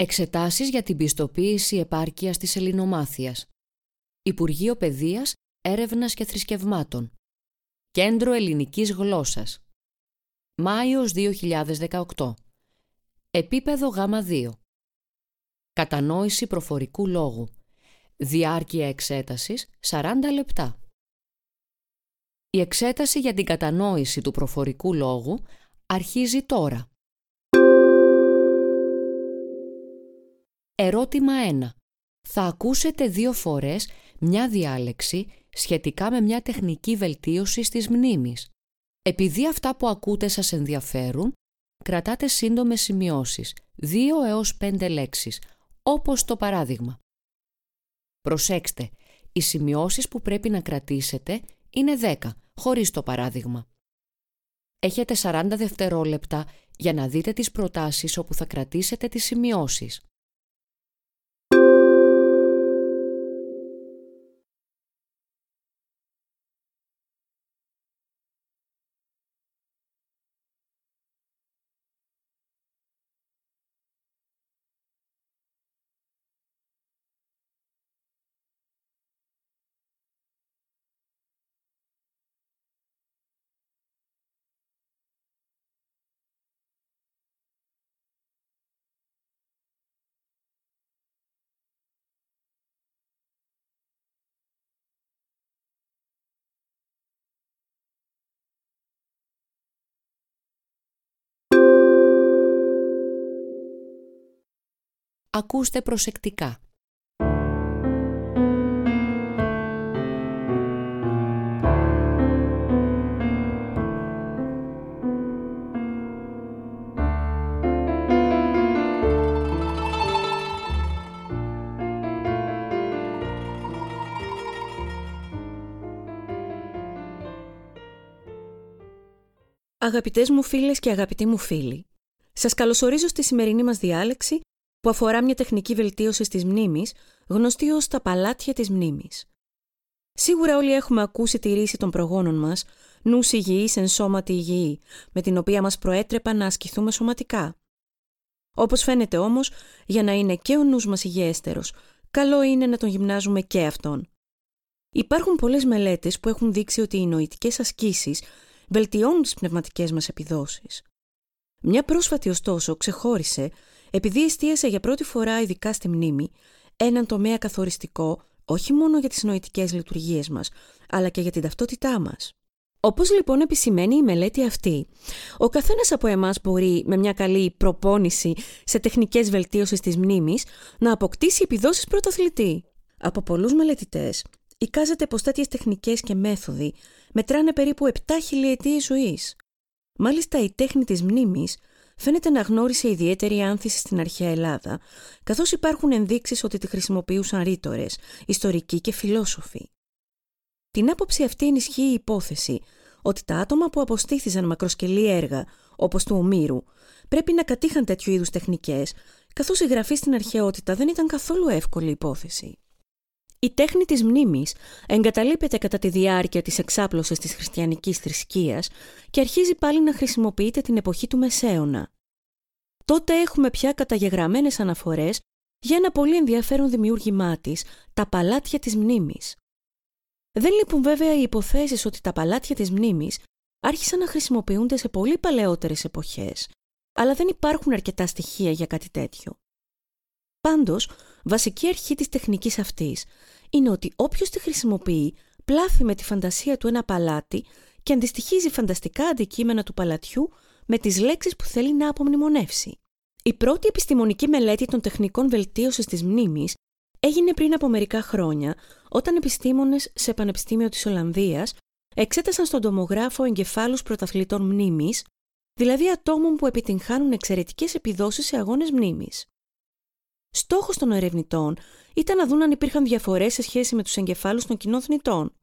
Εξετάσεις για την πιστοποίηση επάρκειας της ελληνομάθειας. Υπουργείο Παιδείας, Έρευνας και Θρησκευμάτων. Κέντρο Ελληνικής Γλώσσας. Μάιος 2018. Επίπεδο Γ2. Κατανόηση προφορικού λόγου. Διάρκεια εξέτασης 40 λεπτά. Η εξέταση για την κατανόηση του προφορικού λόγου αρχίζει τώρα. Ερώτημα 1. Θα ακούσετε 2 φορές μια διάλεξη σχετικά με μια τεχνική βελτίωση της μνήμης. Επειδή αυτά που ακούτε σας ενδιαφέρουν, κρατάτε σύντομες σημειώσεις, 2 έως 5 λέξεις, όπως το παράδειγμα. Προσέξτε, οι σημειώσεις που πρέπει να κρατήσετε είναι 10, χωρίς το παράδειγμα. Έχετε 40 δευτερόλεπτα για να δείτε τις προτάσεις όπου θα κρατήσετε τις σημειώσεις. Ακούστε προσεκτικά. Αγαπητές μου φίλες και αγαπητοί μου φίλοι, σας καλωσορίζω στη σημερινή μας διάλεξη που αφορά μια τεχνική βελτίωση της μνήμης, γνωστή ως τα παλάτια της μνήμης. Σίγουρα όλοι έχουμε ακούσει τη ρίση των προγόνων μας, νους υγιής εν σώματι υγιή, με την οποία μας προέτρεπαν να ασκηθούμε σωματικά. Όπως φαίνεται όμως, για να είναι και ο νους μας υγιέστερος, καλό είναι να τον γυμνάζουμε και αυτόν. Υπάρχουν πολλές μελέτες που έχουν δείξει ότι οι νοητικές ασκήσεις βελτιώνουν τις πνευματικές μας επιδόσεις. Μια πρόσφατη ωστόσο ξεχώρισε επειδή εστίασε για πρώτη φορά ειδικά στη μνήμη έναν τομέα καθοριστικό όχι μόνο για τις νοητικές λειτουργίες μας, αλλά και για την ταυτότητά μας. Όπως λοιπόν επισημαίνει η μελέτη αυτή, ο καθένας από εμάς μπορεί με μια καλή προπόνηση σε τεχνικές βελτίωσης της μνήμης να αποκτήσει επιδόσεις πρωταθλητή. Από πολλούς μελετητές εικάζεται πως τέτοιες τεχνικές και μέθοδοι μετράνε περίπου 7 χιλιετίες ζωής. Μάλιστα η τέχνη της μνήμης φαίνεται να γνώρισε ιδιαίτερη άνθηση στην αρχαία Ελλάδα, καθώς υπάρχουν ενδείξεις ότι τη χρησιμοποιούσαν ρήτορες, ιστορικοί και φιλόσοφοι. Την άποψη αυτή ενισχύει η υπόθεση ότι τα άτομα που αποστήθιζαν μακροσκελή έργα, όπως του Ομήρου, πρέπει να κατήχαν τέτοιου είδους τεχνικές, καθώς η γραφή στην αρχαιότητα δεν ήταν καθόλου εύκολη υπόθεση. Η τέχνη της μνήμης εγκαταλείπεται κατά τη διάρκεια της εξάπλωσης της χριστιανικής θρησκείας και αρχίζει πάλι να χρησιμοποιείται την εποχή του Μεσαίωνα. Τότε έχουμε πια καταγεγραμμένες αναφορές για ένα πολύ ενδιαφέρον δημιούργημά της, τα παλάτια της μνήμης. Δεν λείπουν βέβαια οι υποθέσεις ότι τα παλάτια της μνήμης άρχισαν να χρησιμοποιούνται σε πολύ παλαιότερες εποχές, αλλά δεν υπάρχουν αρκετά στοιχεία για κάτι τέτοιο. Πάντως, βασική αρχή της τεχνικής αυτής είναι ότι όποιος τη χρησιμοποιεί πλάθει με τη φαντασία του ένα παλάτι και αντιστοιχίζει φανταστικά αντικείμενα του παλατιού με τις λέξεις που θέλει να απομνημονεύσει. Η πρώτη επιστημονική μελέτη των τεχνικών βελτίωσης της μνήμης έγινε πριν από μερικά χρόνια, όταν επιστήμονες σε Πανεπιστήμιο της Ολλανδίας εξέτασαν στον τομογράφο εγκεφάλους πρωταθλητών μνήμης, δηλαδή ατόμων που επιτυγχάνουν εξαιρετικές επιδόσεις σε αγώνες μνήμης. Στόχος των ερευνητών ήταν να δουν αν υπήρχαν διαφορές σε σχέση με τους εγκεφάλους των κοινών θνητών.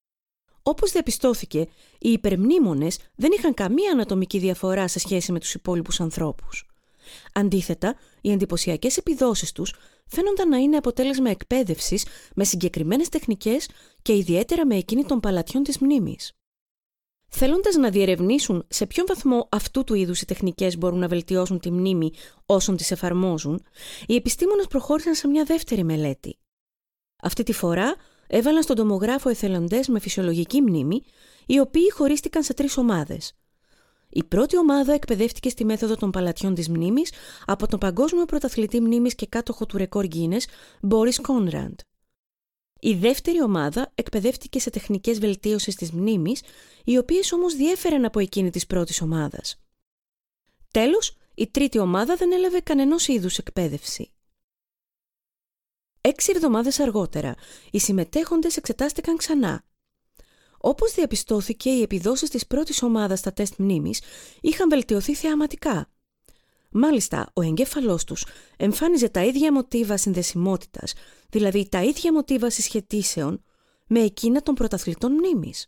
Όπως διαπιστώθηκε, οι υπερμνήμονες δεν είχαν καμία ανατομική διαφορά σε σχέση με τους υπόλοιπους ανθρώπους. Αντίθετα, οι εντυπωσιακές επιδόσεις τους φαίνονταν να είναι αποτέλεσμα εκπαίδευσης με συγκεκριμένες τεχνικές και ιδιαίτερα με εκείνη των παλατιών της μνήμης. Θέλοντας να διερευνήσουν σε ποιον βαθμό αυτού του είδους οι τεχνικές μπορούν να βελτιώσουν τη μνήμη όσων τις εφαρμόζουν, οι επιστήμονες προχώρησαν σε μια δεύτερη μελέτη. Αυτή τη φορά έβαλαν στον τομογράφο εθελοντές με φυσιολογική μνήμη, οι οποίοι χωρίστηκαν σε 3 ομάδες. Η πρώτη ομάδα εκπαιδεύτηκε στη μέθοδο των παλατιών της μνήμης από τον παγκόσμιο πρωταθλητή μνήμης και κάτοχο του ρεκόρ Guinness, Boris Conrad. Η δεύτερη ομάδα εκπαιδεύτηκε σε τεχνικές βελτίωσης της μνήμης, οι οποίες όμως διέφεραν από εκείνη της πρώτης ομάδας. Τέλος, η τρίτη ομάδα δεν έλαβε κανενός είδους εκπαίδευση. 6 εβδομάδες αργότερα, οι συμμετέχοντες εξετάστηκαν ξανά. Όπως διαπιστώθηκε, οι επιδόσεις της πρώτης ομάδας στα τεστ μνήμης είχαν βελτιωθεί θεαματικά. Μάλιστα, ο εγκέφαλός τους εμφάνιζε τα ίδια μοτίβα συνδεσιμότητας, δηλαδή τα ίδια μοτίβα συσχετήσεων, με εκείνα των πρωταθλητών μνήμης.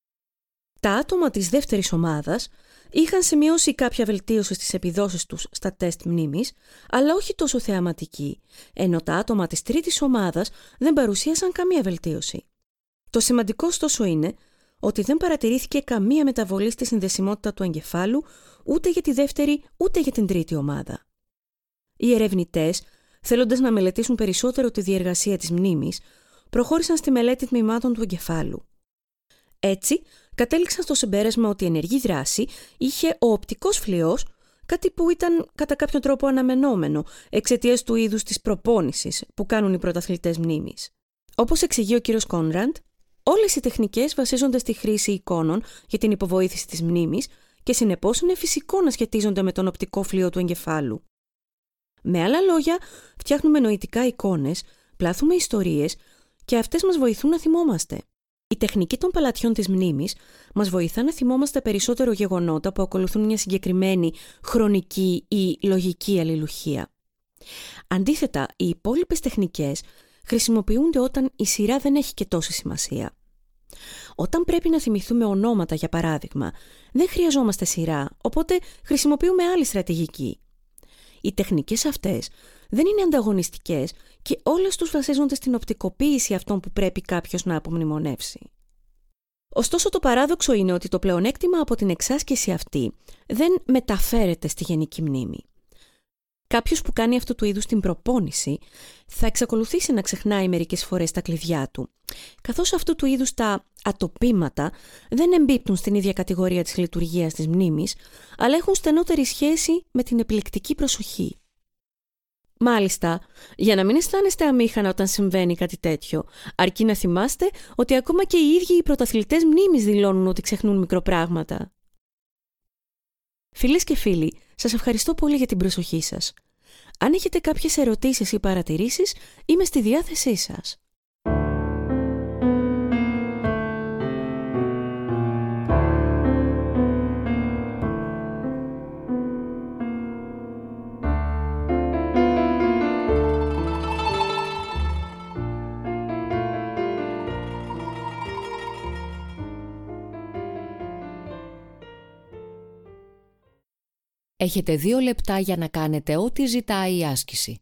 Τα άτομα της δεύτερης ομάδας είχαν σημειώσει κάποια βελτίωση στις επιδόσεις τους στα τεστ μνήμης, αλλά όχι τόσο θεαματική, ενώ τα άτομα της τρίτης ομάδας δεν παρουσίασαν καμία βελτίωση. Το σημαντικό ωστόσο είναι ότι δεν παρατηρήθηκε καμία μεταβολή στη συνδεσιμότητα του εγκεφάλου ούτε για τη δεύτερη ούτε για την τρίτη ομάδα. Οι ερευνητές, θέλοντας να μελετήσουν περισσότερο τη διεργασία της μνήμης, προχώρησαν στη μελέτη τμήματων του εγκεφάλου. Έτσι, κατέληξαν στο συμπέρασμα ότι η ενεργή δράση είχε ο οπτικός φλοιός, κάτι που ήταν κατά κάποιο τρόπο αναμενόμενο εξαιτίας του είδους της προπόνησης που κάνουν οι πρωταθλητές μνήμης. Όπως εξηγεί ο κ. Κόνραντ, όλες οι τεχνικές βασίζονται στη χρήση εικόνων για την υποβοήθηση της μνήμης και συνεπώς είναι φυσικό να σχετίζονται με τον οπτικό φλοιό του εγκεφάλου. Με άλλα λόγια, φτιάχνουμε νοητικά εικόνες, πλάθουμε ιστορίες και αυτές μας βοηθούν να θυμόμαστε. Η τεχνική των παλατιών της μνήμης μας βοηθά να θυμόμαστε περισσότερο γεγονότα που ακολουθούν μια συγκεκριμένη χρονική ή λογική αλληλουχία. Αντίθετα, οι υπόλοιπες τεχνικές χρησιμοποιούνται όταν η σειρά δεν έχει και τόση σημασία. Όταν πρέπει να θυμηθούμε ονόματα, για παράδειγμα, δεν χρειαζόμαστε σειρά, οπότε χρησιμοποιούμε άλλη στρατηγική. Οι τεχνικές αυτές δεν είναι ανταγωνιστικές και όλες τους βασίζονται στην οπτικοποίηση αυτών που πρέπει κάποιος να απομνημονεύσει. Ωστόσο, το παράδοξο είναι ότι το πλεονέκτημα από την εξάσκηση αυτή δεν μεταφέρεται στη γενική μνήμη. Κάποιος που κάνει αυτού του είδους την προπόνηση θα εξακολουθήσει να ξεχνάει μερικές φορές τα κλειδιά του, καθώς αυτού του είδους τα ατοπήματα δεν εμπίπτουν στην ίδια κατηγορία της λειτουργίας της μνήμης, αλλά έχουν στενότερη σχέση με την επιλεκτική προσοχή. Μάλιστα, για να μην αισθάνεστε αμήχανα όταν συμβαίνει κάτι τέτοιο, αρκεί να θυμάστε ότι ακόμα και οι ίδιοι οι πρωταθλητές μνήμης δηλώνουν ότι ξεχνούν μικροπράγματα. Φίλες και φίλοι, σας ευχαριστώ πολύ για την προσοχή σας. Αν έχετε κάποιες ερωτήσεις ή παρατηρήσεις, είμαι στη διάθεσή σας. Έχετε 2 λεπτά για να κάνετε ό,τι ζητάει η άσκηση.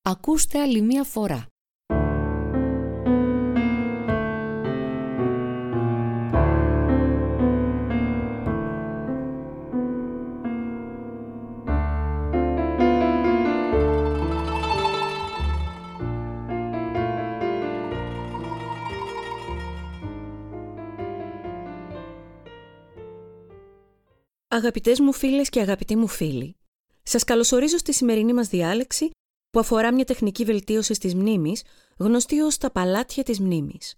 Ακούστε άλλη μία φορά. Αγαπητές μου φίλες και αγαπητοί μου φίλοι, σας καλωσορίζω στη σημερινή μας διάλεξη που αφορά μια τεχνική βελτίωση της μνήμης, γνωστή ως τα παλάτια της μνήμης.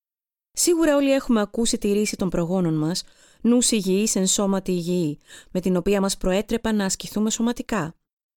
Σίγουρα όλοι έχουμε ακούσει τη ρίση των προγόνων μας, νους υγιής εν σώματι υγιή, με την οποία μας προέτρεπαν να ασκηθούμε σωματικά.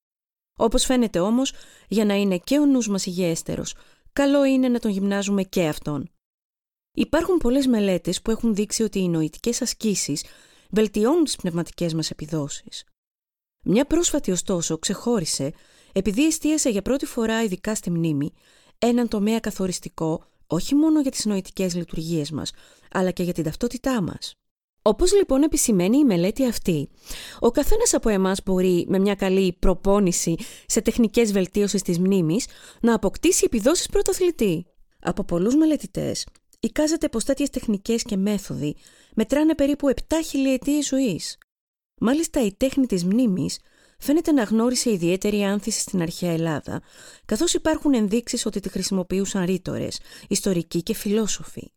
Όπως φαίνεται όμως, για να είναι και ο νους μας υγιέστερος, καλό είναι να τον γυμνάζουμε και αυτόν. Υπάρχουν πολλές μελέτες που έχουν δείξει ότι οι νοητικές ασκήσεις βελτιώνουν τις πνευματικές μας επιδόσεις. Μια πρόσφατη ωστόσο ξεχώρισε επειδή εστίασε για πρώτη φορά ειδικά στη μνήμη έναν τομέα καθοριστικό όχι μόνο για τις νοητικές λειτουργίες μας, αλλά και για την ταυτότητά μας. Όπως λοιπόν επισημαίνει η μελέτη αυτή, ο καθένας από εμάς μπορεί με μια καλή προπόνηση σε τεχνικές βελτίωσης της μνήμης να αποκτήσει επιδόσεις πρωταθλητή. Από πολλούς μελετητές εικάζεται πως τέτοιες τεχνικές και μέθοδοι μετράνε περίπου 7 χιλιετίες ζωής. Μάλιστα η τέχνη της μνήμης φαίνεται να γνώρισε ιδιαίτερη άνθηση στην αρχαία Ελλάδα, καθώς υπάρχουν ενδείξεις ότι τη χρησιμοποιούσαν ρήτορες, ιστορικοί και φιλόσοφοι.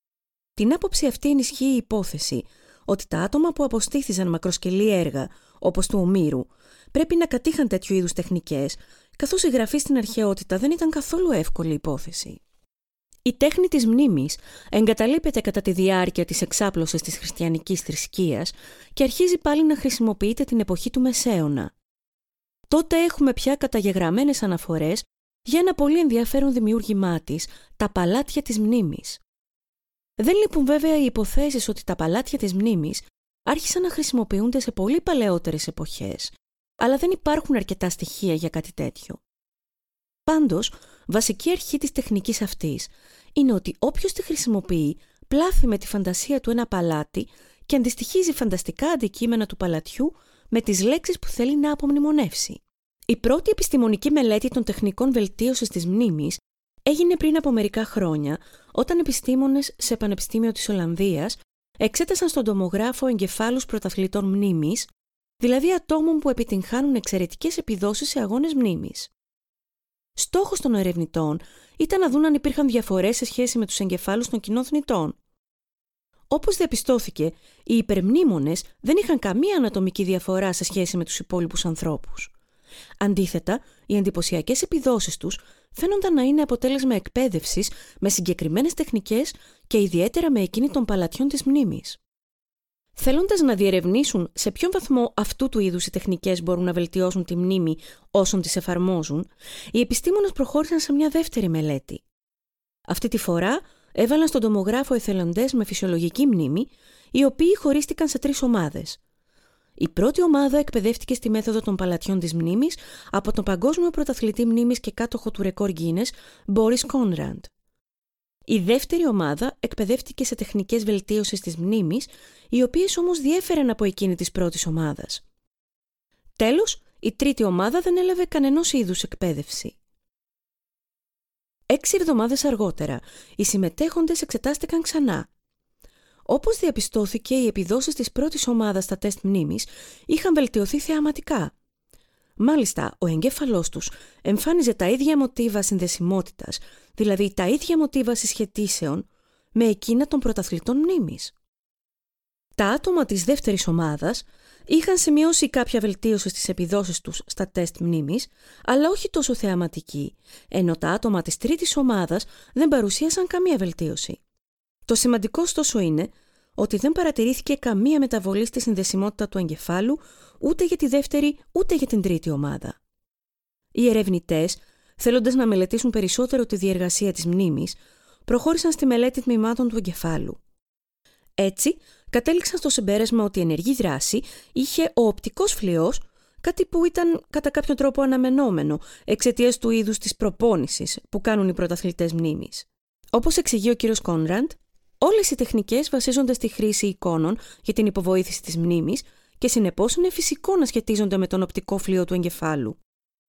Την άποψη αυτή ενισχύει η υπόθεση ότι τα άτομα που αποστήθησαν μακροσκελή έργα, όπως του Ομήρου, πρέπει να κατήχαν τέτοιου είδους τεχνικές, καθώς η γραφή στην αρχαιότητα δεν ήταν καθόλου εύκολη υπόθεση. Η τέχνη της μνήμης εγκαταλείπεται κατά τη διάρκεια της εξάπλωσης της χριστιανικής θρησκείας και αρχίζει πάλι να χρησιμοποιείται την εποχή του Μεσαίωνα. Τότε έχουμε πια καταγεγραμμένες αναφορές για ένα πολύ ενδιαφέρον δημιούργημά της, τα παλάτια της μνήμης. Δεν λείπουν βέβαια οι υποθέσεις ότι τα παλάτια της μνήμης άρχισαν να χρησιμοποιούνται σε πολύ παλαιότερες εποχές, αλλά δεν υπάρχουν αρκετά στοιχεία για κάτι τέτοιο. Πάντως, βασική αρχή της τεχνικής αυτής είναι ότι όποιος τη χρησιμοποιεί πλάθει με τη φαντασία του ένα παλάτι και αντιστοιχίζει φανταστικά αντικείμενα του παλατιού με τις λέξεις που θέλει να απομνημονεύσει. Η πρώτη επιστημονική μελέτη των τεχνικών βελτίωσης της μνήμης έγινε πριν από μερικά χρόνια, όταν επιστήμονες σε Πανεπιστήμιο της Ολλανδίας εξέτασαν στον τομογράφο εγκεφάλους πρωταθλητών μνήμης, δηλαδή ατόμων που επιτυγχάνουν εξαιρετικές επιδόσεις σε αγώνες μνήμης. Στόχος των ερευνητών ήταν να δουν αν υπήρχαν διαφορές σε σχέση με τους εγκεφάλους των κοινών θνητών. Όπως διαπιστώθηκε, οι υπερμνήμονες δεν είχαν καμία ανατομική διαφορά σε σχέση με τους υπόλοιπους ανθρώπους. Αντίθετα, οι εντυπωσιακές επιδόσεις τους φαίνονταν να είναι αποτέλεσμα εκπαίδευσης με συγκεκριμένες τεχνικές και ιδιαίτερα με εκείνη των παλατιών της μνήμης. Θέλοντας να διερευνήσουν σε ποιον βαθμό αυτού του είδους οι τεχνικές μπορούν να βελτιώσουν τη μνήμη όσων τις εφαρμόζουν, οι επιστήμονες προχώρησαν σε μια δεύτερη μελέτη. Αυτή τη φορά έβαλαν στον τομογράφο εθελοντές με φυσιολογική μνήμη, οι οποίοι χωρίστηκαν σε 3 ομάδες. Η πρώτη ομάδα εκπαιδεύτηκε στη μέθοδο των παλατιών της μνήμης από τον παγκόσμιο πρωταθλητή μνήμης και κάτοχο του ρεκόρ Guinness, Boris Conrad. Η δεύτερη ομάδα εκπαιδεύτηκε σε τεχνικές βελτίωσης της μνήμης, οι οποίες όμως διέφεραν από εκείνη της πρώτης ομάδας. Τέλος, η τρίτη ομάδα δεν έλαβε κανενός είδους εκπαίδευση. 6 εβδομάδες αργότερα, οι συμμετέχοντες εξετάστηκαν ξανά. Όπως διαπιστώθηκε, οι επιδόσεις της πρώτης ομάδας στα τεστ μνήμης είχαν βελτιωθεί θεαματικά. Μάλιστα, ο εγκέφαλός τους εμφάνιζε τα ίδια μοτίβα συνδεσιμότητας, δηλαδή τα ίδια μοτίβα συσχετήσεων, με εκείνα των πρωταθλητών μνήμης. Τα άτομα της δεύτερης ομάδας είχαν σημειώσει κάποια βελτίωση στις επιδόσεις τους στα τεστ μνήμης, αλλά όχι τόσο θεαματική, ενώ τα άτομα της τρίτης ομάδας δεν παρουσίασαν καμία βελτίωση. Το σημαντικό ωστόσο είναι ότι δεν παρατηρήθηκε καμία μεταβολή στη συνδεσιμότητα του εγκεφάλου ούτε για τη δεύτερη ούτε για την τρίτη ομάδα. Οι ερευνητές, θέλοντας να μελετήσουν περισσότερο τη διεργασία της μνήμης, προχώρησαν στη μελέτη τμήματων του εγκεφάλου. Έτσι, κατέληξαν στο συμπέρασμα ότι η ενεργή δράση είχε ο οπτικός φλοιός, κάτι που ήταν κατά κάποιο τρόπο αναμενόμενο εξαιτίας του είδους της προπόνησης που κάνουν οι πρωταθλητές μνήμης. Όπως εξηγεί ο κ. Κόνραντ, όλες οι τεχνικές βασίζονται στη χρήση εικόνων για την υποβοήθηση της μνήμης και συνεπώς είναι φυσικό να σχετίζονται με τον οπτικό φλοιό του εγκεφάλου.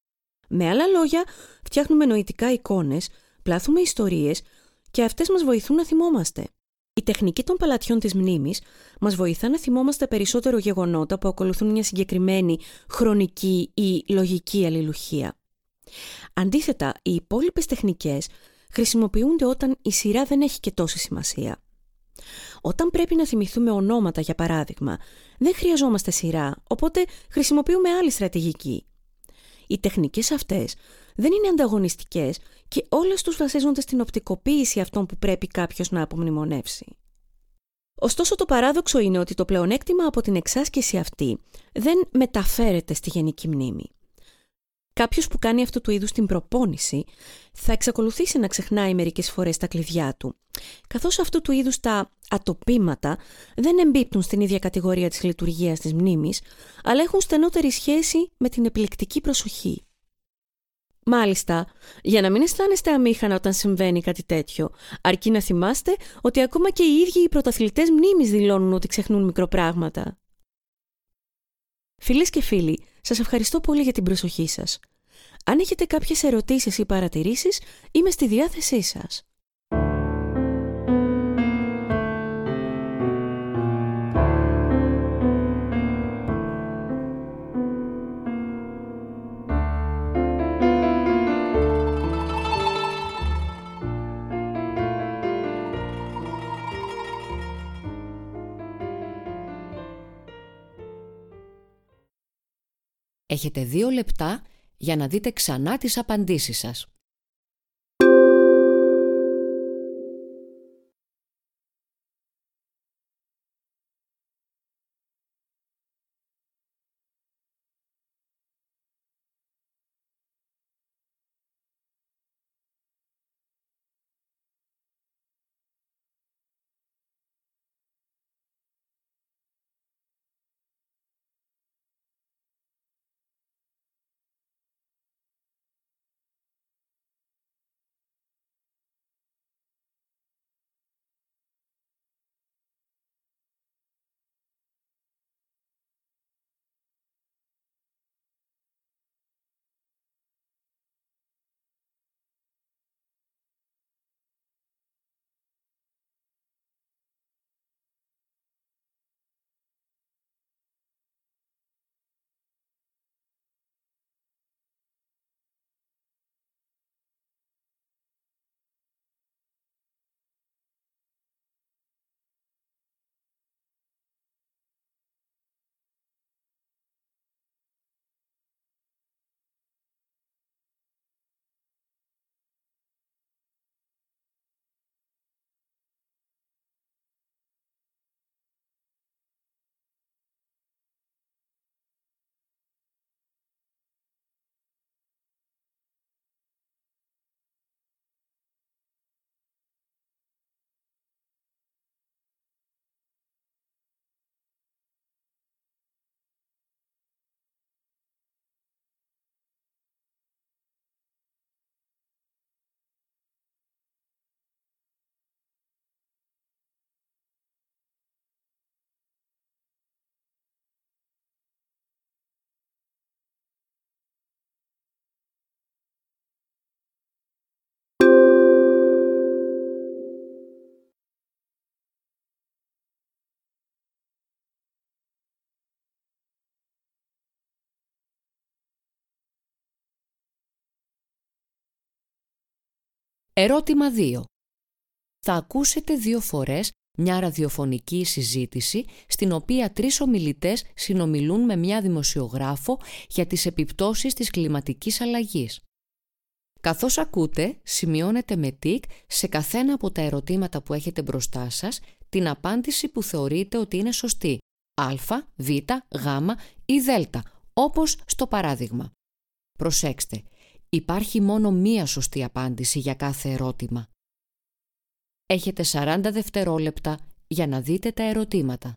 Με άλλα λόγια, φτιάχνουμε νοητικά εικόνες, πλάθουμε ιστορίες και αυτές μας βοηθούν να θυμόμαστε. Η τεχνική των παλατιών της μνήμης μας βοηθά να θυμόμαστε περισσότερο γεγονότα που ακολουθούν μια συγκεκριμένη χρονική ή λογική αλληλουχία. Αντίθετα, οι υπόλοιπες τεχνικές χρησιμοποιούνται όταν η σειρά δεν έχει και τόση σημασία. Όταν πρέπει να θυμηθούμε ονόματα, για παράδειγμα, δεν χρειαζόμαστε σειρά, οπότε χρησιμοποιούμε άλλη στρατηγική. Οι τεχνικές αυτές δεν είναι ανταγωνιστικές και όλες τους βασίζονται στην οπτικοποίηση αυτών που πρέπει κάποιος να απομνημονεύσει. Ωστόσο, το παράδοξο είναι ότι το πλεονέκτημα από την εξάσκηση αυτή δεν μεταφέρεται στη γενική μνήμη. Κάποιος που κάνει αυτού του είδους την προπόνηση θα εξακολουθήσει να ξεχνάει μερικές φορές τα κλειδιά του, καθώς αυτού του είδους τα ατοπήματα δεν εμπίπτουν στην ίδια κατηγορία της λειτουργίας της μνήμης, αλλά έχουν στενότερη σχέση με την επιλεκτική προσοχή. Μάλιστα, για να μην αισθάνεστε αμήχανα όταν συμβαίνει κάτι τέτοιο, αρκεί να θυμάστε ότι ακόμα και οι ίδιοι οι πρωταθλητές μνήμης δηλώνουν ότι ξεχνούν μικροπράγματα. Φίλες και φίλοι, σας ευχαριστώ πολύ για την προσοχή σας. Αν έχετε κάποιες ερωτήσεις ή παρατηρήσεις, είμαι στη διάθεσή σας. Έχετε 2 λεπτά για να δείτε ξανά τις απαντήσεις σας. Ερώτημα 2. Θα ακούσετε 2 φορές μια ραδιοφωνική συζήτηση στην οποία 3 ομιλητές συνομιλούν με μια δημοσιογράφο για τις επιπτώσεις της κλιματικής αλλαγής. Καθώς ακούτε, σημειώνετε με τικ σε καθένα από τα ερωτήματα που έχετε μπροστά σας την απάντηση που θεωρείτε ότι είναι σωστή, α, β, γ ή δ, όπως στο παράδειγμα. Προσέξτε, υπάρχει μόνο μία σωστή απάντηση για κάθε ερώτημα. Έχετε 40 δευτερόλεπτα για να δείτε τα ερωτήματα.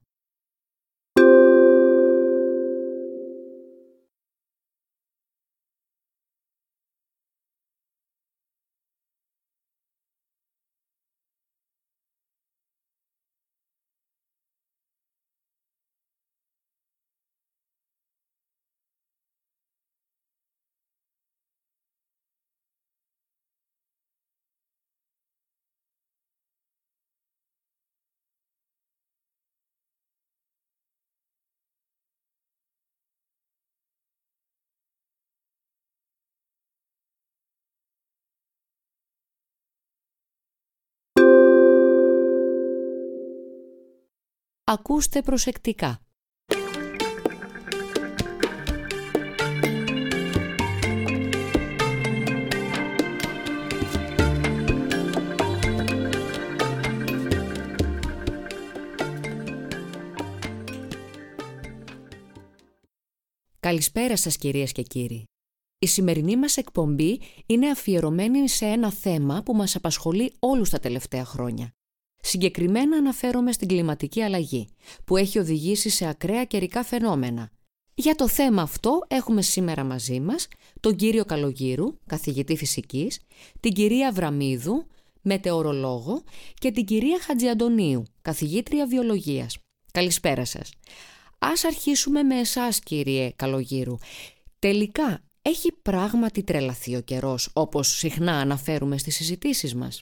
Ακούστε προσεκτικά. Καλησπέρα σας κυρίες και κύριοι. Η σημερινή μας εκπομπή είναι αφιερωμένη σε ένα θέμα που μας απασχολεί όλους τα τελευταία χρόνια. Συγκεκριμένα αναφέρομαι στην κλιματική αλλαγή, που έχει οδηγήσει σε ακραία καιρικά φαινόμενα. Για το θέμα αυτό έχουμε σήμερα μαζί μας τον κύριο Καλογύρου, καθηγητή φυσικής, την κυρία Αβραμίδου, μετεωρολόγο και την κυρία Χατζιαντονίου, καθηγήτρια βιολογίας. Καλησπέρα σας. Ας αρχίσουμε με εσάς, κύριε Καλογύρου. Τελικά, έχει πράγματι τρελαθεί ο καιρός, όπως συχνά αναφέρουμε στις συζητήσεις μας?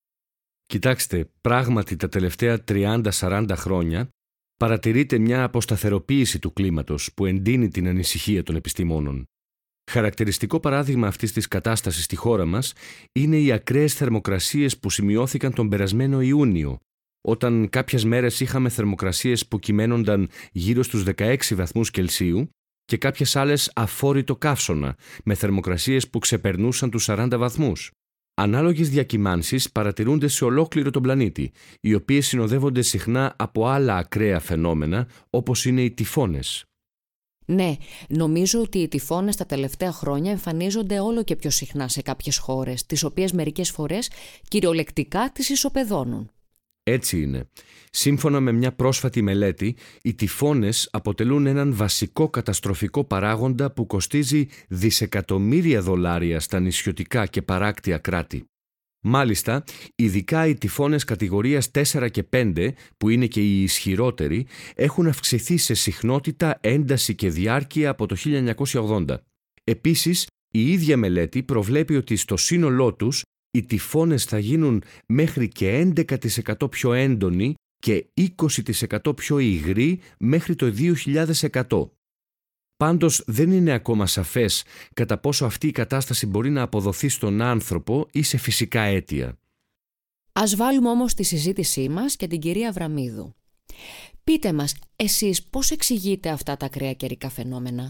Κοιτάξτε, πράγματι τα τελευταία 30-40 χρόνια παρατηρείται μια αποσταθεροποίηση του κλίματος που εντείνει την ανησυχία των επιστημόνων. Χαρακτηριστικό παράδειγμα αυτής της κατάστασης στη χώρα μας είναι οι ακραίες θερμοκρασίες που σημειώθηκαν τον περασμένο Ιούνιο, όταν κάποιες μέρες είχαμε θερμοκρασίες που κυμαίνονταν γύρω στους 16 βαθμούς Κελσίου και κάποιες άλλες αφόρητο καύσωνα, με θερμοκρασίες που ξεπερνούσαν τους 40 βαθμούς. Ανάλογες διακυμάνσεις παρατηρούνται σε ολόκληρο τον πλανήτη, οι οποίες συνοδεύονται συχνά από άλλα ακραία φαινόμενα, όπως είναι οι τυφώνες. Ναι, νομίζω ότι οι τυφώνες τα τελευταία χρόνια εμφανίζονται όλο και πιο συχνά σε κάποιες χώρες, τις οποίες μερικές φορές κυριολεκτικά τις ισοπεδώνουν. Έτσι είναι. Σύμφωνα με μια πρόσφατη μελέτη, οι τυφώνες αποτελούν έναν βασικό καταστροφικό παράγοντα που κοστίζει δισεκατομμύρια δολάρια στα νησιωτικά και παράκτια κράτη. Μάλιστα, ειδικά οι τυφώνες κατηγορίας 4 και 5, που είναι και οι ισχυρότεροι, έχουν αυξηθεί σε συχνότητα, ένταση και διάρκεια από το 1980. Επίσης, η ίδια μελέτη προβλέπει ότι στο σύνολό τους οι τυφώνες θα γίνουν μέχρι και 11% πιο έντονοι και 20% πιο υγροί μέχρι το 2100. Πάντως δεν είναι ακόμα σαφές κατά πόσο αυτή η κατάσταση μπορεί να αποδοθεί στον άνθρωπο ή σε φυσικά αίτια. Ας βάλουμε όμως στη συζήτησή μας και την κυρία Αβραμίδου. Πείτε μας, εσείς πώς εξηγείτε αυτά τα ακραία καιρικά φαινόμενα?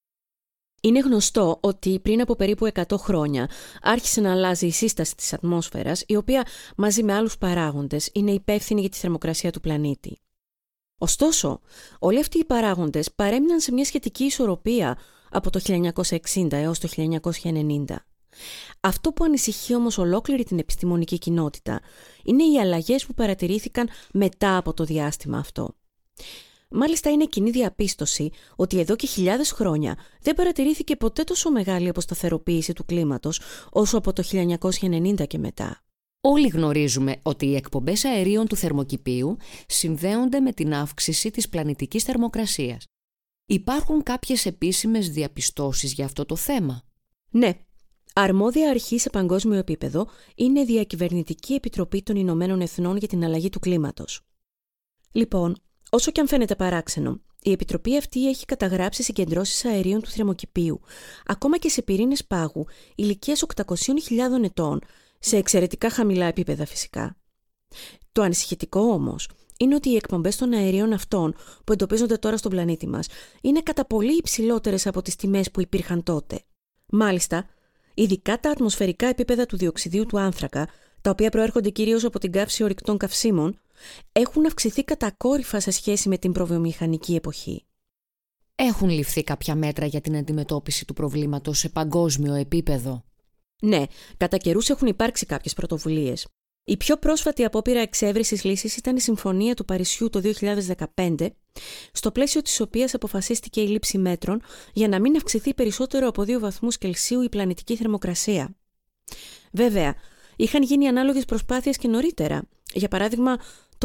Είναι γνωστό ότι πριν από περίπου 100 χρόνια άρχισε να αλλάζει η σύσταση της ατμόσφαιρας, η οποία μαζί με άλλους παράγοντες είναι υπεύθυνη για τη θερμοκρασία του πλανήτη. Ωστόσο, όλοι αυτοί οι παράγοντες παρέμειναν σε μια σχετική ισορροπία από το 1960 έως το 1990. Αυτό που ανησυχεί όμως ολόκληρη την επιστημονική κοινότητα είναι οι αλλαγές που παρατηρήθηκαν μετά από το διάστημα αυτό. Μάλιστα είναι κοινή διαπίστωση ότι εδώ και χιλιάδες χρόνια δεν παρατηρήθηκε ποτέ τόσο μεγάλη αποσταθεροποίηση του κλίματος όσο από το 1990 και μετά. Όλοι γνωρίζουμε ότι οι εκπομπές αερίων του θερμοκηπίου συνδέονται με την αύξηση της πλανητικής θερμοκρασίας. Υπάρχουν κάποιες επίσημες διαπιστώσεις για αυτό το θέμα? Ναι. Αρμόδια αρχή σε παγκόσμιο επίπεδο είναι η Διακυβερνητική Επιτροπή των Ηνωμένων Εθνών για την Αλλαγή του Κλίματος. Λοιπόν, όσο και αν φαίνεται παράξενο, η Επιτροπή αυτή έχει καταγράψει συγκεντρώσεις αερίων του θερμοκηπίου, ακόμα και σε πυρήνες πάγου ηλικίας 800.000 ετών, σε εξαιρετικά χαμηλά επίπεδα φυσικά. Το ανησυχητικό όμως είναι ότι οι εκπομπές των αερίων αυτών που εντοπίζονται τώρα στον πλανήτη μας είναι κατά πολύ υψηλότερες από τις τιμές που υπήρχαν τότε. Μάλιστα, ειδικά τα ατμοσφαιρικά επίπεδα του διοξιδίου του άνθρακα, τα οποία προέρχονται κυρίως από την καύση ορυκτών καυσίμων, έχουν αυξηθεί κατακόρυφα σε σχέση με την προβιομηχανική εποχή. Έχουν ληφθεί κάποια μέτρα για την αντιμετώπιση του προβλήματος σε παγκόσμιο επίπεδο? Ναι, κατά καιρούς έχουν υπάρξει κάποιες πρωτοβουλίες. Η πιο πρόσφατη απόπειρα εξέβρισης λύσης ήταν η Συμφωνία του Παρισιού το 2015, στο πλαίσιο της οποίας αποφασίστηκε η λήψη μέτρων για να μην αυξηθεί περισσότερο από 2 βαθμούς Κελσίου η πλανητική θερμοκρασία. Βέβαια, είχαν γίνει ανάλογες προσπάθειες και νωρίτερα. Για παράδειγμα, το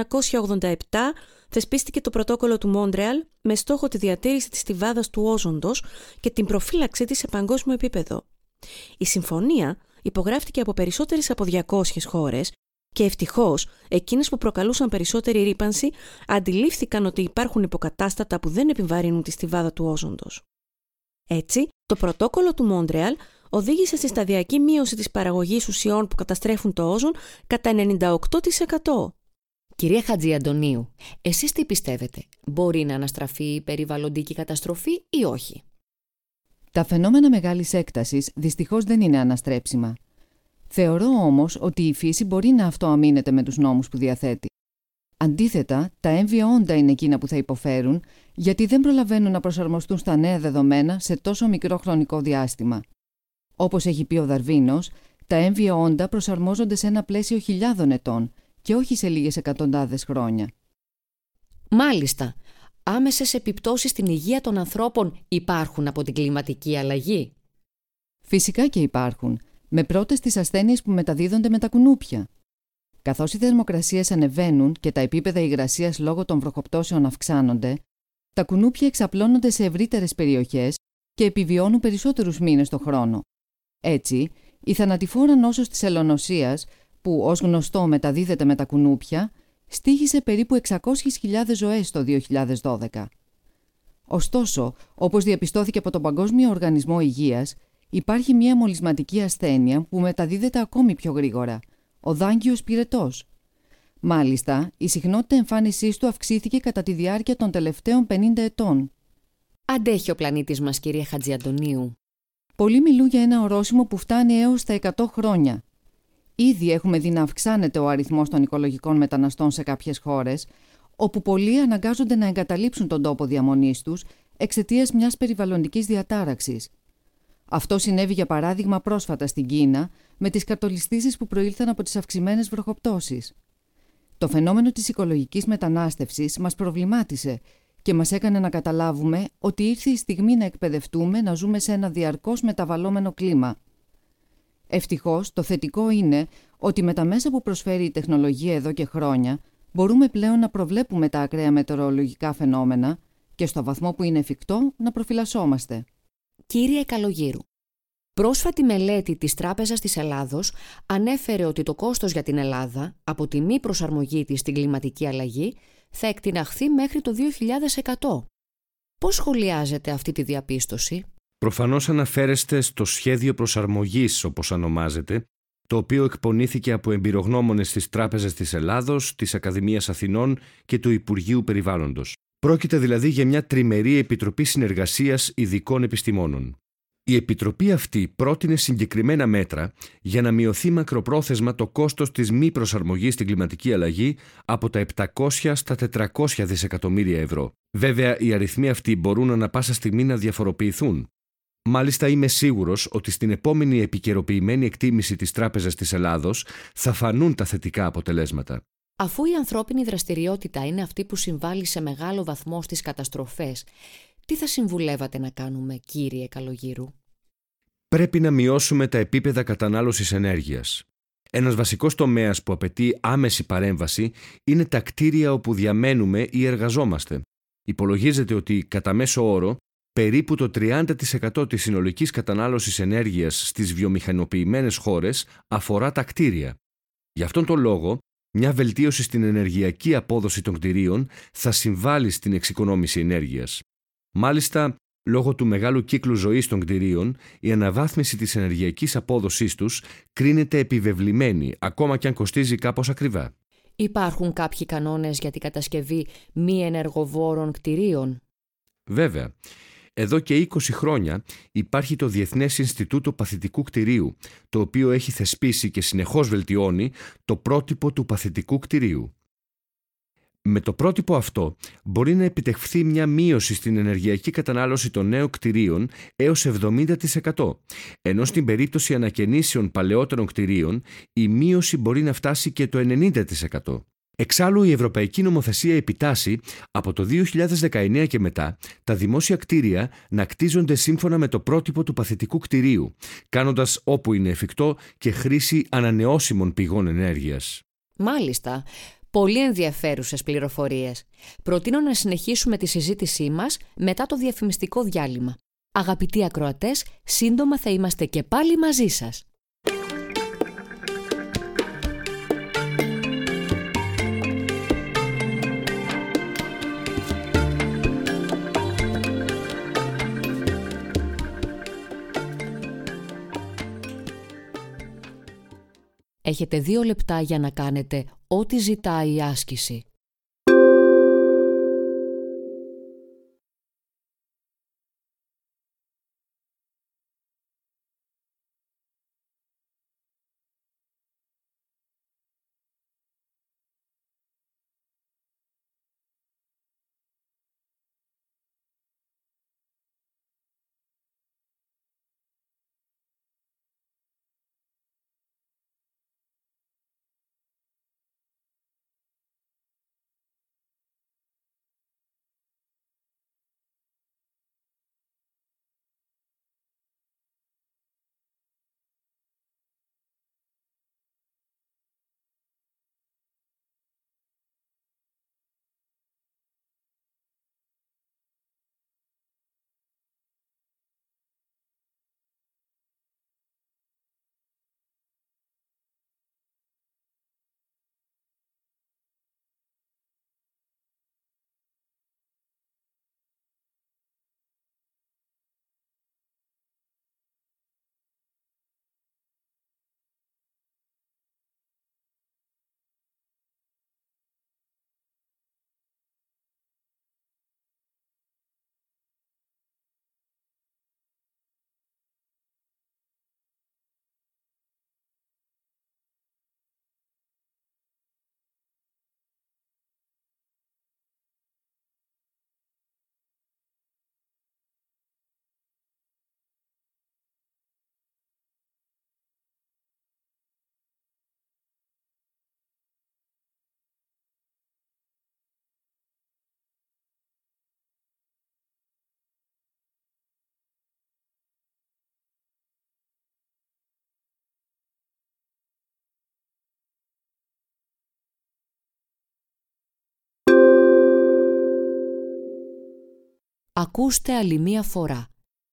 1987 θεσπίστηκε το πρωτόκολλο του Μόντρεαλ με στόχο τη διατήρηση της στιβάδας του όζοντος και την προφύλαξή της σε παγκόσμιο επίπεδο. Η συμφωνία υπογράφτηκε από περισσότερες από 200 χώρες και ευτυχώς εκείνες που προκαλούσαν περισσότερη ρύπανση αντιλήφθηκαν ότι υπάρχουν υποκατάστατα που δεν επιβαρύνουν τη στιβάδα του όζοντος. Έτσι, το πρωτόκολλο του Μόντρεαλ οδήγησε στη σταδιακή μείωση της παραγωγής ουσιών που καταστρέφουν το όζον κατά 98%. Κυρία Χατζιαντονίου, εσείς τι πιστεύετε, μπορεί να αναστραφεί η περιβαλλοντική καταστροφή ή όχι? Τα φαινόμενα μεγάλης έκτασης δυστυχώς δεν είναι αναστρέψιμα. Θεωρώ όμως ότι η φύση μπορεί να αυτοαμήνεται με τους νόμους που διαθέτει. Αντίθετα, τα έμβια όντα είναι εκείνα που θα υποφέρουν, γιατί δεν προλαβαίνουν να προσαρμοστούν στα νέα δεδομένα σε τόσο μικρό χρονικό διάστημα. Όπως έχει πει ο Δαρβίνος, τα έμβια όντα προσαρμόζονται σε ένα πλαίσιο χιλιάδων ετών και όχι σε λίγες εκατοντάδες χρόνια. Μάλιστα. Άμεσες επιπτώσεις στην υγεία των ανθρώπων υπάρχουν από την κλιματική αλλαγή? Φυσικά και υπάρχουν, με πρώτες τις ασθένειες που μεταδίδονται με τα κουνούπια. Καθώς οι θερμοκρασίες ανεβαίνουν και τα επίπεδα υγρασίας λόγω των βροχοπτώσεων αυξάνονται, τα κουνούπια εξαπλώνονται σε ευρύτερες περιοχές και επιβιώνουν περισσότερους μήνες το χρόνο. Έτσι, η θανατηφόρα νόσος της ελονοσίας, που ως γνωστό μεταδίδεται με τα κουνούπια, στοίχησε περίπου 600.000 ζωές το 2012. Ωστόσο, όπως διαπιστώθηκε από τον Παγκόσμιο Οργανισμό Υγείας, υπάρχει μια μολυσματική ασθένεια που μεταδίδεται ακόμη πιο γρήγορα, ο δάγκιος πυρετός. Μάλιστα, η συχνότητα εμφάνισής του αυξήθηκε κατά τη διάρκεια των τελευταίων 50 ετών. Αντέχει ο πλανήτης μας, κυρία Χατζιαντονίου? Πολλοί μιλούν για ένα ορόσημο που φτάνει έως τα 100 χρόνια. Ήδη έχουμε δει να αυξάνεται ο αριθμός των οικολογικών μεταναστών σε κάποιες χώρες, όπου πολλοί αναγκάζονται να εγκαταλείψουν τον τόπο διαμονής τους εξαιτίας μιας περιβαλλοντικής διατάραξης. Αυτό συνέβη για παράδειγμα πρόσφατα στην Κίνα, με τις κατολιστήσεις που προήλθαν από τις αυξημένες βροχοπτώσεις. Το φαινόμενο της οικολογικής μετανάστευσης μας προβλημάτισε και μας έκανε να καταλάβουμε ότι ήρθε η στιγμή να εκπαιδευτούμε να ζούμε σε ένα διαρκώς μεταβαλλόμενο κλίμα. Ευτυχώς, το θετικό είναι ότι με τα μέσα που προσφέρει η τεχνολογία εδώ και χρόνια, μπορούμε πλέον να προβλέπουμε τα ακραία μετεωρολογικά φαινόμενα και στο βαθμό που είναι εφικτό να προφυλασσόμαστε. Κύριε Καλογύρου, πρόσφατη μελέτη της Τράπεζας της Ελλάδος ανέφερε ότι το κόστος για την Ελλάδα από τη μη προσαρμογή της στην κλιματική αλλαγή θα εκτιναχθεί μέχρι το 2100. Πώς σχολιάζετε αυτή τη διαπίστωση? Προφανώς αναφέρεστε στο σχέδιο προσαρμογής, όπως ονομάζεται, το οποίο εκπονήθηκε από εμπειρογνώμονες της Τράπεζας της Ελλάδος, της Ακαδημίας Αθηνών και του Υπουργείου Περιβάλλοντος. Πρόκειται δηλαδή για μια τριμερή επιτροπή συνεργασίας ειδικών επιστημόνων. Η επιτροπή αυτή πρότεινε συγκεκριμένα μέτρα για να μειωθεί μακροπρόθεσμα το κόστος της μη προσαρμογής στην κλιματική αλλαγή από τα 700 στα 400 δισεκατομμύρια ευρώ. Βέβαια, οι αριθμοί αυτοί μπορούν ανά πάσα στιγμή να διαφοροποιηθούν. Μάλιστα, είμαι σίγουρος ότι στην επόμενη επικαιροποιημένη εκτίμηση της Τράπεζας της Ελλάδος θα φανούν τα θετικά αποτελέσματα. Αφού η ανθρώπινη δραστηριότητα είναι αυτή που συμβάλλει σε μεγάλο βαθμό στις καταστροφές, τι θα συμβουλεύατε να κάνουμε, κύριε Καλογύρου? Πρέπει να μειώσουμε τα επίπεδα κατανάλωσης ενέργειας. Ένας βασικός τομέας που απαιτεί άμεση παρέμβαση είναι τα κτίρια όπου διαμένουμε ή εργαζόμαστε. Υπολογίζεται ότι, κατά μέσο όρο, περίπου το 30% της συνολικής κατανάλωσης ενέργειας στις βιομηχανοποιημένες χώρες αφορά τα κτίρια. Γι' αυτόν τον λόγο, μια βελτίωση στην ενεργειακή απόδοση των κτιρίων θα συμβάλλει στην εξοικονόμηση ενέργειας. Μάλιστα, λόγω του μεγάλου κύκλου ζωής των κτιρίων, η αναβάθμιση της ενεργειακής απόδοσής τους κρίνεται επιβεβλημένη, ακόμα και αν κοστίζει κάπως ακριβά. Υπάρχουν κάποιοι κανόνες για την κατασκευή μη ενεργοβόρων κτιρίων? Βέβαια. Εδώ και 20 χρόνια υπάρχει το Διεθνές Ινστιτούτο Παθητικού Κτηρίου, το οποίο έχει θεσπίσει και συνεχώς βελτιώνει το πρότυπο του παθητικού κτηρίου. Με το πρότυπο αυτό μπορεί να επιτευχθεί μια μείωση στην ενεργειακή κατανάλωση των νέων κτηρίων έως 70%, ενώ στην περίπτωση ανακαινήσεων παλαιότερων κτηρίων η μείωση μπορεί να φτάσει και το 90%. Εξάλλου, η Ευρωπαϊκή Νομοθεσία επιτάσσει από το 2019 και μετά τα δημόσια κτίρια να κτίζονται σύμφωνα με το πρότυπο του παθητικού κτηρίου, κάνοντας όπου είναι εφικτό και χρήση ανανεώσιμων πηγών ενέργειας. Μάλιστα. Πολύ ενδιαφέρουσες πληροφορίες. Προτείνω να συνεχίσουμε τη συζήτησή μας μετά το διαφημιστικό διάλειμμα. Αγαπητοί ακροατές, σύντομα θα είμαστε και πάλι μαζί σας. Έχετε 2 λεπτά για να κάνετε ό,τι ζητάει η άσκηση. Ακούστε άλλη μία φορά.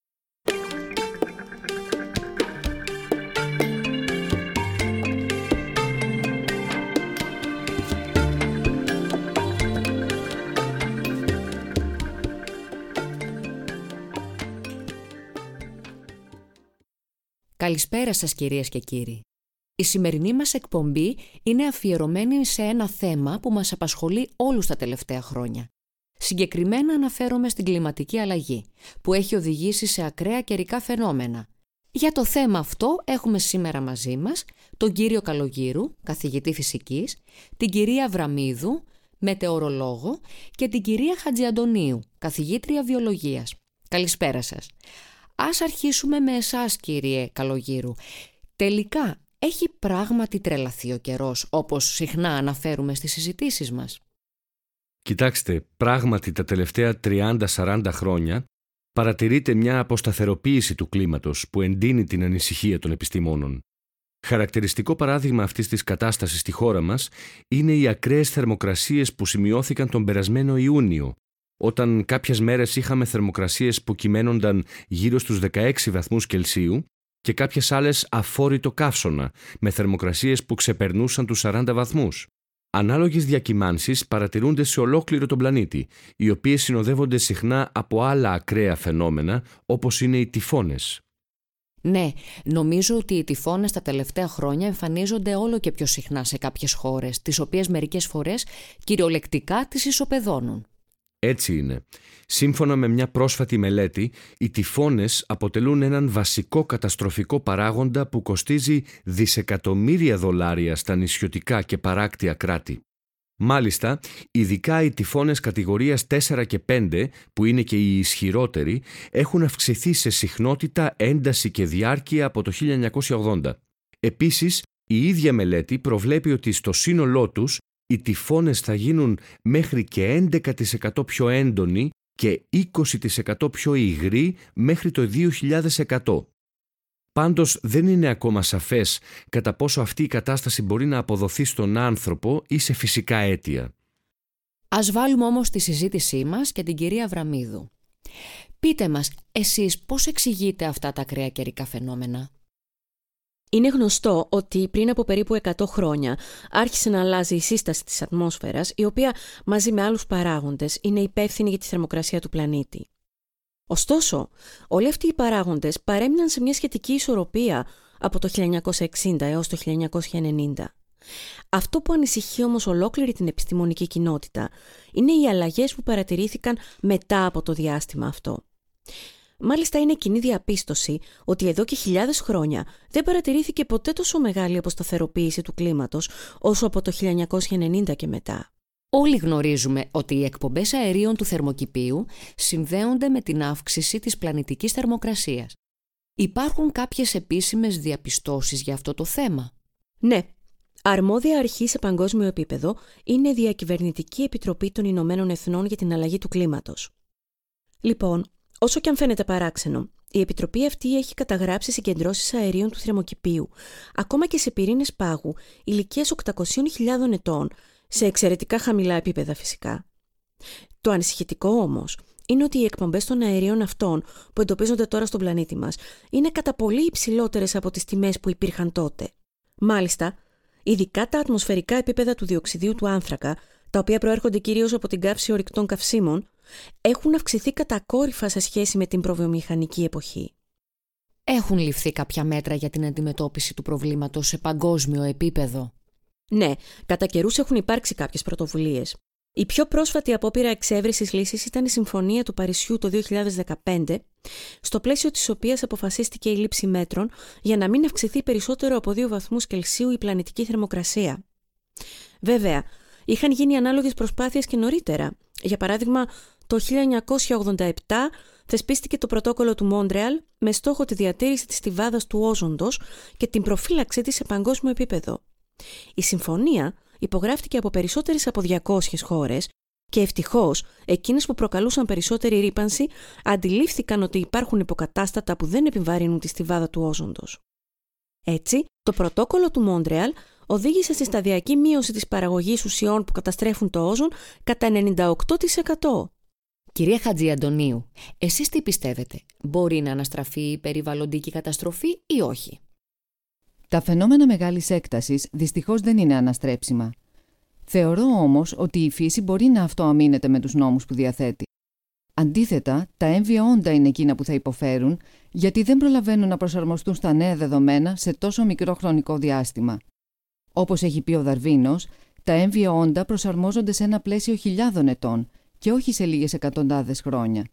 Καλησπέρα σας κυρίες και κύριοι. Η σημερινή μας εκπομπή είναι αφιερωμένη σε ένα θέμα που μας απασχολεί όλους τα τελευταία χρόνια. Συγκεκριμένα αναφέρομαι στην κλιματική αλλαγή, που έχει οδηγήσει σε ακραία καιρικά φαινόμενα. Για το θέμα αυτό έχουμε σήμερα μαζί μας τον κύριο Καλογύρου, καθηγητή φυσικής, την κυρία Αβραμίδου, μετεωρολόγο και την κυρία Χατζιαντονίου, καθηγήτρια βιολογίας. Καλησπέρα σας. Ας αρχίσουμε με εσάς κύριε Καλογύρου. Τελικά έχει πράγματι τρελαθεί ο καιρός, όπως συχνά αναφέρουμε στις συζητήσεις μας? Κοιτάξτε, πράγματι τα τελευταία 30-40 χρόνια παρατηρείται μια αποσταθεροποίηση του κλίματος που εντείνει την ανησυχία των επιστημόνων. Χαρακτηριστικό παράδειγμα αυτής της κατάστασης στη χώρα μας είναι οι ακραίες θερμοκρασίες που σημειώθηκαν τον περασμένο Ιούνιο, όταν κάποιες μέρες είχαμε θερμοκρασίες που κυμαίνονταν γύρω στους 16 βαθμούς Κελσίου και κάποιες άλλες αφόρητο καύσωνα, με θερμοκρασίες που ξεπερνούσαν τους 40 βαθμούς. Ανάλογες διακυμάνσεις παρατηρούνται σε ολόκληρο τον πλανήτη, οι οποίες συνοδεύονται συχνά από άλλα ακραία φαινόμενα, όπως είναι οι τυφώνες. Ναι, νομίζω ότι οι τυφώνες τα τελευταία χρόνια εμφανίζονται όλο και πιο συχνά σε κάποιες χώρες, τις οποίες μερικές φορές κυριολεκτικά τις ισοπεδώνουν. Έτσι είναι. Σύμφωνα με μια πρόσφατη μελέτη, οι τυφώνες αποτελούν έναν βασικό καταστροφικό παράγοντα που κοστίζει δισεκατομμύρια δολάρια στα νησιωτικά και παράκτια κράτη. Μάλιστα, ειδικά οι τυφώνες κατηγορίας 4 και 5, που είναι και οι ισχυρότεροι, έχουν αυξηθεί σε συχνότητα, ένταση και διάρκεια από το 1980. Επίσης, η ίδια μελέτη προβλέπει ότι στο σύνολό τους οι τυφώνες θα γίνουν μέχρι και 11% πιο έντονοι και 20% πιο υγροί μέχρι το 2100. Πάντως δεν είναι ακόμα σαφές κατά πόσο αυτή η κατάσταση μπορεί να αποδοθεί στον άνθρωπο ή σε φυσικά αίτια. Ας βάλουμε όμως στη συζήτησή μας και την κυρία Αβραμίδου. Πείτε μας, εσείς πώς εξηγείτε αυτά τα ακραία καιρικά φαινόμενα? Είναι γνωστό ότι πριν από περίπου 100 χρόνια άρχισε να αλλάζει η σύσταση της ατμόσφαιρας, η οποία μαζί με άλλους παράγοντες είναι υπεύθυνη για τη θερμοκρασία του πλανήτη. Ωστόσο, όλοι αυτοί οι παράγοντες παρέμειναν σε μια σχετική ισορροπία από το 1960 έως το 1990. Αυτό που ανησυχεί όμως ολόκληρη την επιστημονική κοινότητα είναι οι αλλαγές που παρατηρήθηκαν μετά από το διάστημα αυτό. Μάλιστα είναι κοινή διαπίστωση ότι εδώ και χιλιάδες χρόνια δεν παρατηρήθηκε ποτέ τόσο μεγάλη αποσταθεροποίηση του κλίματος όσο από το 1990 και μετά. Όλοι γνωρίζουμε ότι οι εκπομπές αερίων του θερμοκηπίου συνδέονται με την αύξηση της πλανητικής θερμοκρασίας. Υπάρχουν κάποιες επίσημες διαπιστώσεις για αυτό το θέμα? Ναι. Αρμόδια αρχή σε παγκόσμιο επίπεδο είναι η Διακυβερνητική Επιτροπή των Ηνωμένων Εθνών για την Αλλαγή του Κλίματος. Λοιπόν, όσο και αν φαίνεται παράξενο, η Επιτροπή αυτή έχει καταγράψει συγκεντρώσεις αερίων του θερμοκηπίου, ακόμα και σε πυρήνες πάγου ηλικίας 800.000 ετών, σε εξαιρετικά χαμηλά επίπεδα φυσικά. Το ανησυχητικό όμως είναι ότι οι εκπομπές των αερίων αυτών που εντοπίζονται τώρα στον πλανήτη μας είναι κατά πολύ υψηλότερες από τις τιμές που υπήρχαν τότε. Μάλιστα, ειδικά τα ατμοσφαιρικά επίπεδα του διοξιδίου του άνθρακα, τα οποία προέρχονται κυρίως από την καύση ορυκτών καυσίμων, έχουν αυξηθεί κατακόρυφα σε σχέση με την προβιομηχανική εποχή. Έχουν ληφθεί κάποια μέτρα για την αντιμετώπιση του προβλήματος σε παγκόσμιο επίπεδο? Ναι, κατά καιρούς έχουν υπάρξει κάποιες πρωτοβουλίες. Η πιο πρόσφατη απόπειρα εξέβρισης λύσης ήταν η Συμφωνία του Παρισιού το 2015, στο πλαίσιο της οποίας αποφασίστηκε η λήψη μέτρων για να μην αυξηθεί περισσότερο από 2 βαθμούς Κελσίου η πλανητική θερμοκρασία. Βέβαια, είχαν γίνει ανάλογες προσπάθειες και νωρίτερα. Για παράδειγμα, το 1987 θεσπίστηκε το πρωτόκολλο του Μόντρεαλ με στόχο τη διατήρηση της στιβάδας του όζοντος και την προφύλαξή της σε παγκόσμιο επίπεδο. Η συμφωνία υπογράφτηκε από περισσότερες από 200 χώρες και ευτυχώς εκείνες που προκαλούσαν περισσότερη ρύπανση αντιλήφθηκαν ότι υπάρχουν υποκατάστατα που δεν επιβαρύνουν τη στιβάδα του όζοντος. Έτσι, το πρωτόκολλο του Μόντρεαλ οδήγησε στη σταδιακή μείωση της παραγωγής ουσιών που καταστρέφουν το όζον κατά 98%. Κυρία Χατζιαντονίου, εσείς τι πιστεύετε, μπορεί να αναστραφεί η περιβαλλοντική καταστροφή ή όχι? Τα φαινόμενα μεγάλης έκτασης δυστυχώς δεν είναι αναστρέψιμα. Θεωρώ όμως ότι η φύση μπορεί να αυτοαμήνεται με τους νόμους που διαθέτει. Αντίθετα, τα έμβια όντα είναι εκείνα που θα υποφέρουν, γιατί δεν προλαβαίνουν να προσαρμοστούν στα νέα δεδομένα σε τόσο μικρό χρονικό διάστημα. Όπως έχει πει ο Δαρβίνος, τα έμβια όντα προσαρμόζονται σε ένα πλαίσιο χιλιάδων ετών και όχι σε λίγες εκατοντάδες χρόνια.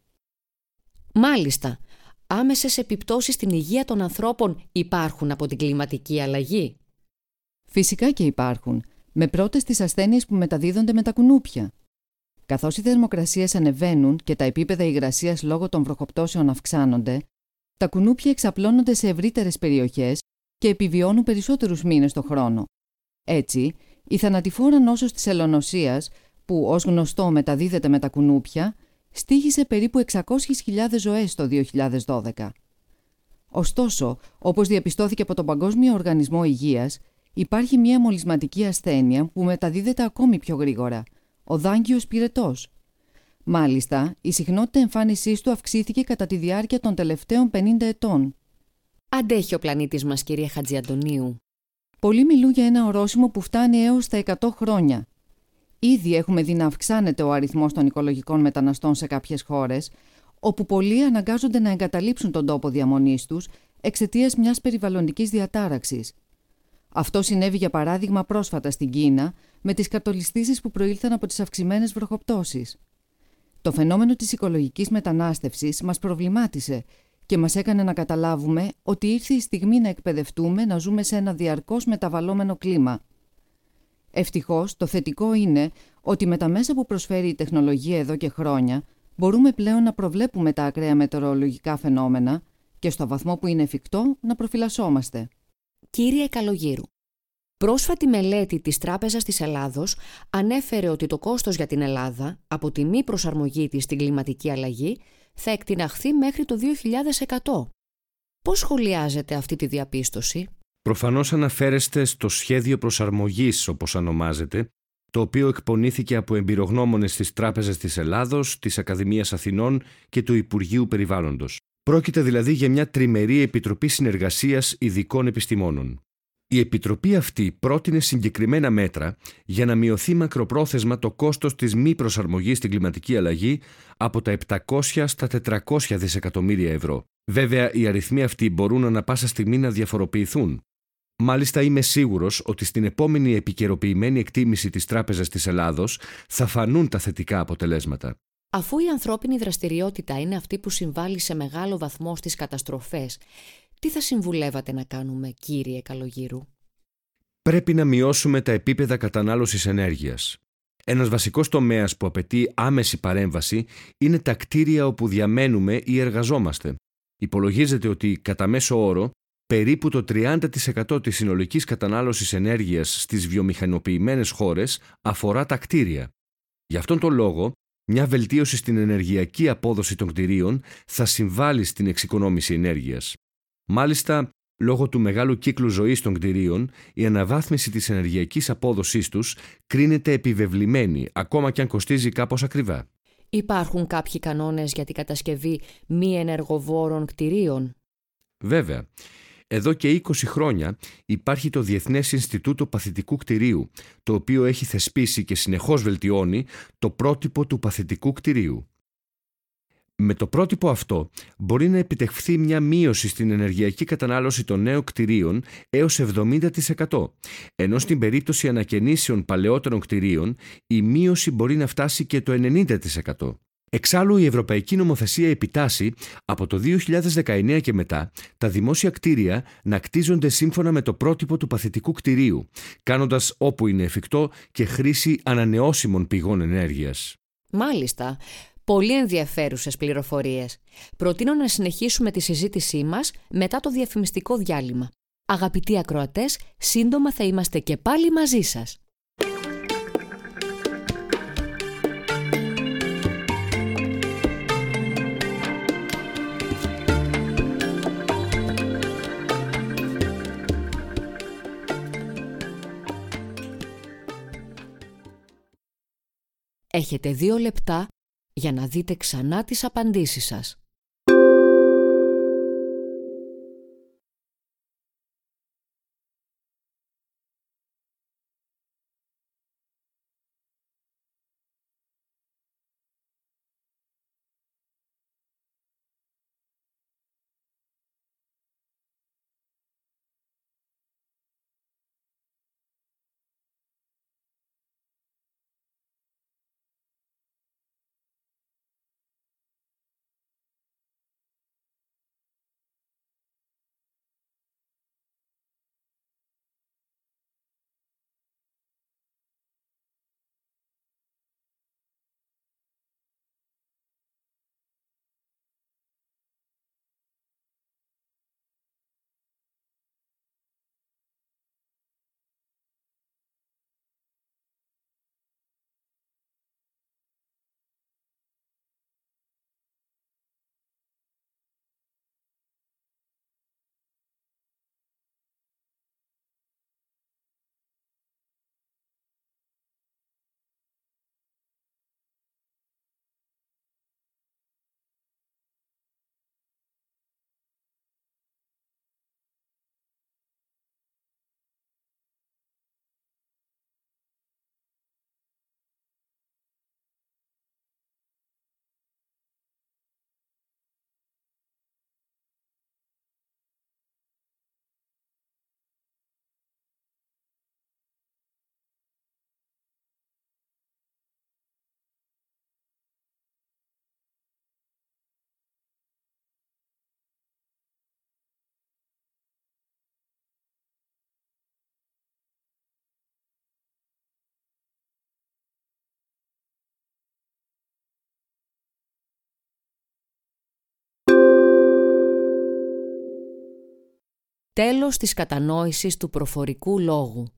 Μάλιστα. Άμεσες επιπτώσεις στην υγεία των ανθρώπων υπάρχουν από την κλιματική αλλαγή? Φυσικά και υπάρχουν, με πρώτες τις ασθένειες που μεταδίδονται με τα κουνούπια. Καθώς οι θερμοκρασίες ανεβαίνουν και τα επίπεδα υγρασίας λόγω των βροχοπτώσεων αυξάνονται, τα κουνούπια εξαπλώνονται σε ευρύτερες περιοχές και επιβιώνουν περισσότερους μήνες το χρόνο. Έτσι, η θανατηφόρα νόσος της ελονοσίας, που ως γνωστό μεταδίδεται με τα κουνούπια, στοίχησε περίπου 600.000 ζωές το 2012. Ωστόσο, όπως διαπιστώθηκε από τον Παγκόσμιο Οργανισμό Υγείας, υπάρχει μια μολυσματική ασθένεια που μεταδίδεται ακόμη πιο γρήγορα, ο δάγκιος πυρετός. Μάλιστα, η συχνότητα εμφάνισής του αυξήθηκε κατά τη διάρκεια των τελευταίων 50 ετών. Αντέχει ο πλανήτης μας, κυρία Χατζιαντονίου? Πολλοί μιλούν για ένα ορόσημο που φτάνει έως τα 100 χρόνια. Ήδη έχουμε δει να αυξάνεται ο αριθμός των οικολογικών μεταναστών σε κάποιες χώρες, όπου πολλοί αναγκάζονται να εγκαταλείψουν τον τόπο διαμονής τους εξαιτίας μιας περιβαλλοντικής διατάραξης. Αυτό συνέβη για παράδειγμα πρόσφατα στην Κίνα, με τις κατολιστήσεις που προήλθαν από τις αυξημένες βροχοπτώσεις. Το φαινόμενο της οικολογικής μετανάστευσης μας προβλημάτισε και μας έκανε να καταλάβουμε ότι ήρθε η στιγμή να εκπαιδευτούμε να ζούμε σε ένα διαρκώς μεταβαλλόμενο κλίμα. Ευτυχώς, το θετικό είναι ότι με τα μέσα που προσφέρει η τεχνολογία εδώ και χρόνια μπορούμε πλέον να προβλέπουμε τα ακραία μετεωρολογικά φαινόμενα και στο βαθμό που είναι εφικτό να προφυλασσόμαστε. Κύριε Καλογύρου, πρόσφατη μελέτη της Τράπεζας της Ελλάδος ανέφερε ότι το κόστος για την Ελλάδα από τη μη προσαρμογή της στην κλιματική αλλαγή θα εκτιναχθεί μέχρι το 2100. Πώς σχολιάζετε αυτή τη διαπίστωση? Προφανώς αναφέρεστε στο σχέδιο προσαρμογής, όπως ονομάζεται, το οποίο εκπονήθηκε από εμπειρογνώμονες της Τράπεζας της Ελλάδος, της Ακαδημίας Αθηνών και του Υπουργείου Περιβάλλοντος. Πρόκειται δηλαδή για μια τριμερή επιτροπή συνεργασίας ειδικών επιστημόνων. Η επιτροπή αυτή πρότεινε συγκεκριμένα μέτρα για να μειωθεί μακροπρόθεσμα το κόστος της μη προσαρμογής στην κλιματική αλλαγή από τα 700 στα 400 δισεκατομμύρια ευρώ. Βέβαια, οι αριθμοί αυτοί μπορούν ανά πάσα στιγμή να διαφοροποιηθούν. Μάλιστα είμαι σίγουρος ότι στην επόμενη επικαιροποιημένη εκτίμηση της Τράπεζας της Ελλάδος θα φανούν τα θετικά αποτελέσματα. Αφού η ανθρώπινη δραστηριότητα είναι αυτή που συμβάλλει σε μεγάλο βαθμό στις καταστροφές, τι θα συμβουλεύατε να κάνουμε, κύριε Καλογύρου? Πρέπει να μειώσουμε τα επίπεδα κατανάλωσης ενέργειας. Ένας βασικός τομέας που απαιτεί άμεση παρέμβαση είναι τα κτίρια όπου διαμένουμε ή εργαζόμαστε. Υπολογίζεται ότι, κατά μέσο όρο, περίπου το 30% της συνολικής κατανάλωσης ενέργειας στις βιομηχανοποιημένες χώρες αφορά τα κτίρια. Γι' αυτόν τον λόγο, μια βελτίωση στην ενεργειακή απόδοση των κτιρίων θα συμβάλλει στην εξοικονόμηση ενέργειας. Μάλιστα, λόγω του μεγάλου κύκλου ζωής των κτιρίων, η αναβάθμιση της ενεργειακής απόδοσής τους κρίνεται επιβεβλημένη, ακόμα και αν κοστίζει κάπως ακριβά. Υπάρχουν κάποιοι κανόνες για την κατασκευή μη ενεργοβόρων κτιρίων? Βέβαια. Εδώ και 20 χρόνια υπάρχει το Διεθνές Ινστιτούτο Παθητικού Κτηρίου, το οποίο έχει θεσπίσει και συνεχώς βελτιώνει το πρότυπο του παθητικού κτηρίου. Με το πρότυπο αυτό μπορεί να επιτευχθεί μια μείωση στην ενεργειακή κατανάλωση των νέων κτηρίων έως 70%, ενώ στην περίπτωση ανακαινήσεων παλαιότερων κτηρίων η μείωση μπορεί να φτάσει και το 90%. Εξάλλου, η Ευρωπαϊκή Νομοθεσία επιτάσσει από το 2019 και μετά τα δημόσια κτίρια να κτίζονται σύμφωνα με το πρότυπο του παθητικού κτηρίου, κάνοντας όπου είναι εφικτό και χρήση ανανεώσιμων πηγών ενέργειας. Μάλιστα. Πολύ ενδιαφέρουσες πληροφορίες. Προτείνω να συνεχίσουμε τη συζήτησή μας μετά το διαφημιστικό διάλειμμα. Αγαπητοί ακροατές, σύντομα θα είμαστε και πάλι μαζί σας. Έχετε 2 λεπτά για να δείτε ξανά τις απαντήσεις σας. Τέλος της κατανόησης του προφορικού λόγου.